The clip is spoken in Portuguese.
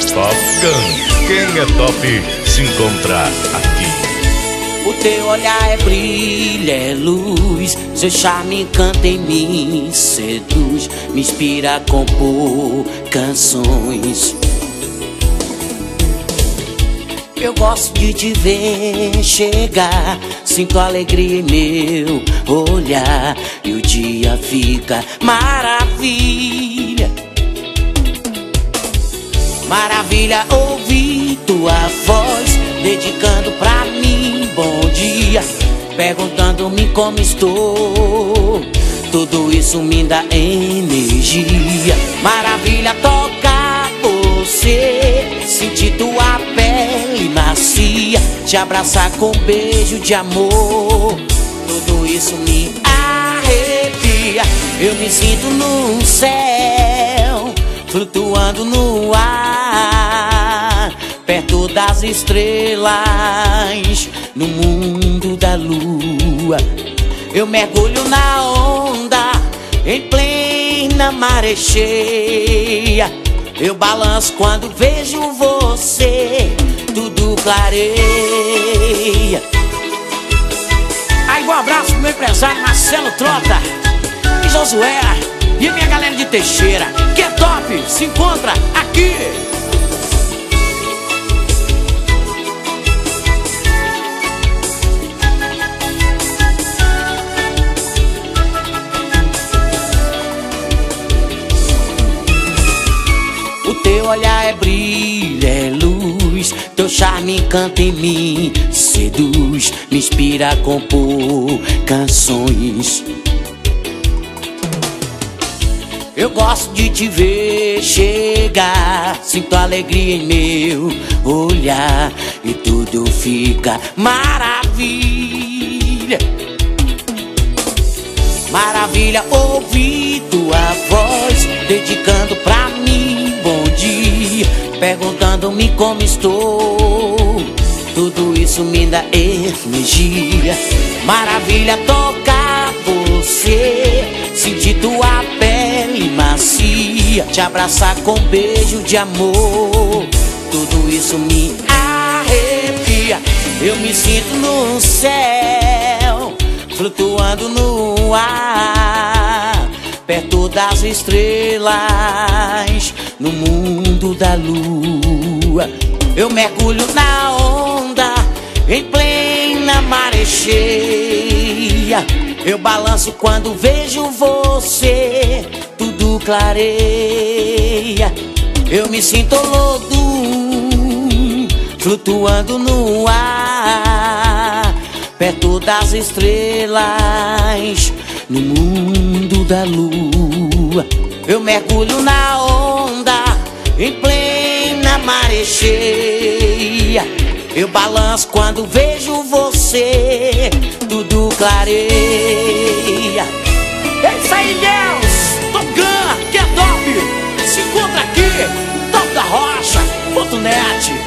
Top Gun. Quem é top se encontra aqui. O teu olhar é brilho, é luz, seu charme encanta em mim, seduz, me inspira a compor canções. Eu gosto de te ver chegar, sinto alegria em meu olhar, e o dia fica maravilha. Maravilha ouvir tua voz, dedicando pra mim bom dia, perguntando-me como estou. Tudo isso me dá energia. Maravilha tocar você, sentir tua pele macia, te abraçar com um beijo de amor. Tudo isso me arrepia. Eu me sinto no céu, flutuando no ar, perto das estrelas, no mundo da lua. Eu mergulho na onda, em plena maré cheia. Eu balanço quando vejo você, tudo clareia. Aí um abraço pro meu empresário Marcelo Trota e Josué e a minha galera de Teixeira, que é top, se encontra aqui. O teu olhar é brilho, é luz, teu charme encanta em mim, seduz, me inspira a compor canções. Eu gosto de te ver chegar, sinto alegria em meu olhar, e tudo fica maravilha. Maravilha ouvir tua voz, dedicando pra mim bom dia, perguntando-me como estou. Tudo isso me dá energia. Maravilha tocar você, sentir tua pele macia, te abraçar com um beijo de amor. Tudo isso me arrepia. Eu me sinto no céu, flutuando no ar, perto das estrelas, no mundo da lua. Eu mergulho na onda, em plena maré cheia. Eu balanço quando vejo você, tudo clareia. Eu me sinto lodo, flutuando no ar, perto das estrelas, no mundo da lua. Eu mergulho na onda, em plena maré cheia. Eu balanço quando vejo você, tudo clareia. É isso aí, Deus! Top Gun, que é top! Se encontra aqui, topdarocha.net.